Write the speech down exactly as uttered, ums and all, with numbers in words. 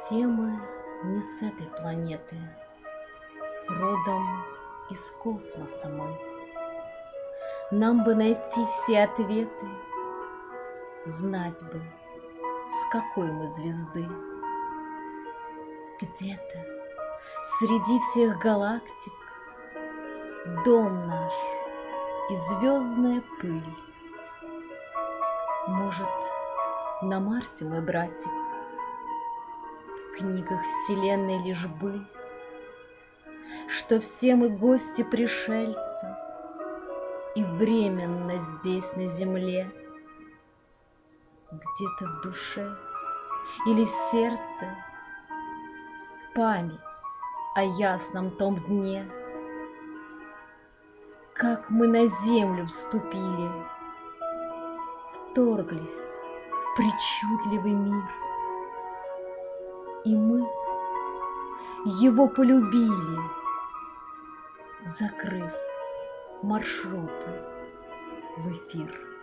Все мы не с этой планеты, родом из космоса мы. Нам бы найти все ответы, знать бы, с какой мы звезды. Где-то среди всех галактик дом наш и звездная пыль. Может, на Марсе мой братик, в книгах вселенной лишь быль, что все мы гости-пришельцы и временно здесь на земле. Где-то в душе или в сердце память о ясном том дне, как мы на землю вступили, вторглись в причудливый мир, и мы его полюбили, закрыв маршруты в эфир.